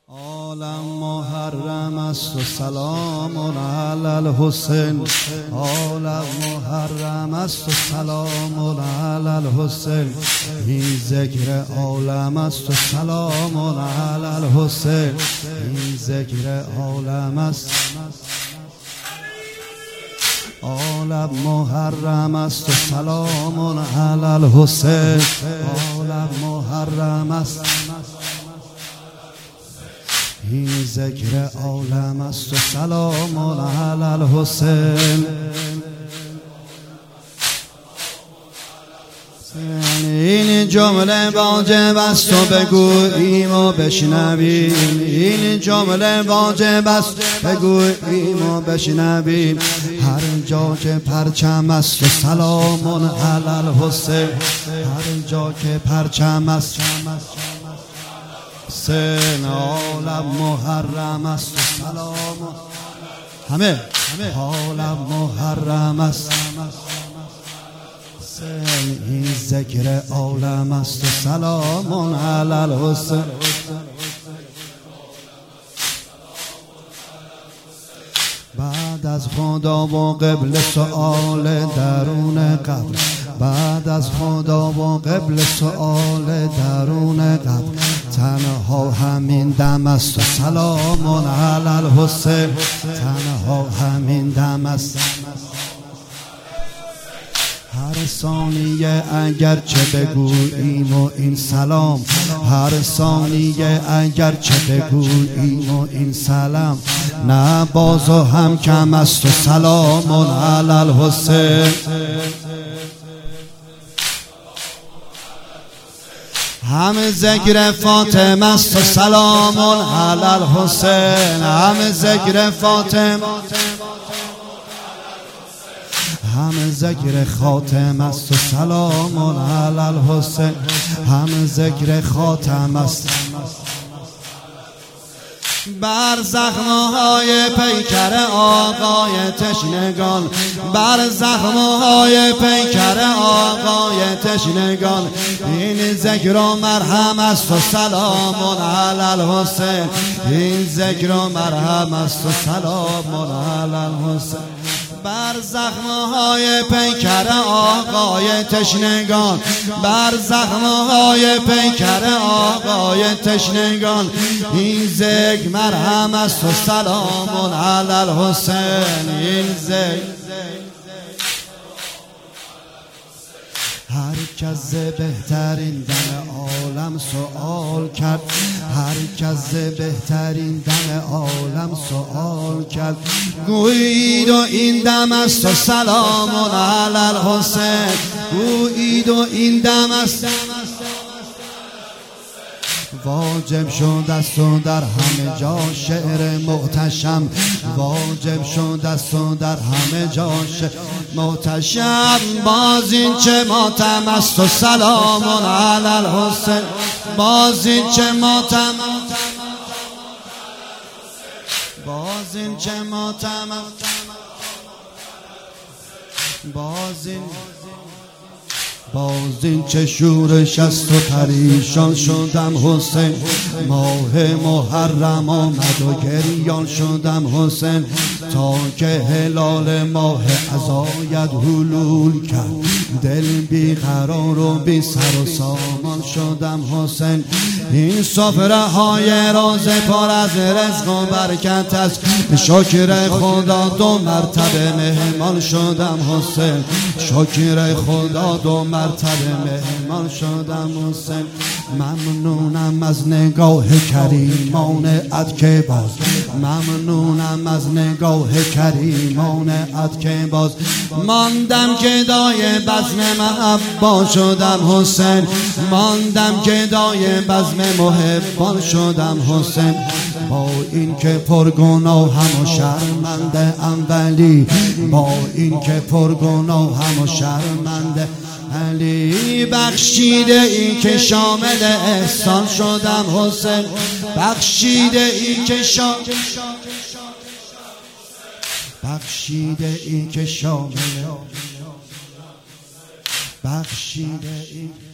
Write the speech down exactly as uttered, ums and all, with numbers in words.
عالم محرم است و سلام علی الحسین. عالم محرم است و سلام علی الحسین. این ذکر عالم است و سلام علی الحسین. این ذکر عالم است. عالم محرم است و سلام علی الحسین. عالم محرم است. این ذکر عالم است و سلام علی الحسین. این جمله واجب است و بگوییم و بشنویم. این جمله واجب است بگوییم و بشنویم. هر جا که پرچم است و سلام علی الحسین. هر جا که پرچم است سن عالم محرم است و سلام. همه عالم محرم است سن. این ذکر عالم است و سلام علی الحسین. بعد از خدا و قبل سؤال درون قبر. بعد از خدا و قبل سؤال درون قبر. تنها همین دم است و سلام علی الحسین. تنها همین دم است. هر ثانیه اگر چه بگوییم و این سلام. هر ثانیه اگر چه بگوییم و این سلام. نه باز و هم کم است و سلام علی الحسین. هم ذکر فاطمه است و سلام علی الحسین. هم ذکر فاطمه. هم ذکر خاتم است و سلام علی الحسین. هم ذکر خاتم است. بر زخمهای پیکر آقای تشنگان. بر زخمهای پیکر آقای تشنگان. این ذکر و مرهم است و سلام علی الحسین. این ذکر و مرهم است و سلام علی الحسین. بر زخمهای پیکر آقای تشنگان. بر زخمهای پیکر آقای تشنگان. این ذکر مرهم است و سلام علی الحسین. این ذکر هر کس بهترین دم عالم سؤال کرد. هر کس بهترین دم عالم سؤال کرد. گویید و این دم است و سلام علی الحسین. گویید و این دم است. واجب شد است و در همه جا شعر محتشم. واجب شد است و در همه جا شعر محتشم. باز این چه ماتم است و سلام علی الحسین. باز این چه ماتم. باز این چه ماتم. باز این باز این چه شورش است و پریشان شدم حسین. ماه محرم آمد و گریان شدم حسین. تا که هلال ماه عزایت حلول کرد. دل بی قرار و بی سر و سامان شدم حسین. این سفره های روز پر از رزق و برکت است. شکر خدا دو مرتبه مهمان شدم حسین. شکر خدا دو مرتبه مهمان شدم حسین. ممنونم از نگاه کریمان ات که باز. ممنونم از نگاه کریمان ات که باز. ماندم که دای بزم محبا شدم حسین. ماندم که دای بزم محبان شدم حسین. با این که پرگناهم و شرمنده ام ولی. با این که پرگناهم و شرمنده علی. بخشیده ای که شامل احسان شدم حسین. بخشیده ای که شامل. بخشیده ای که شامل. بخشیده ای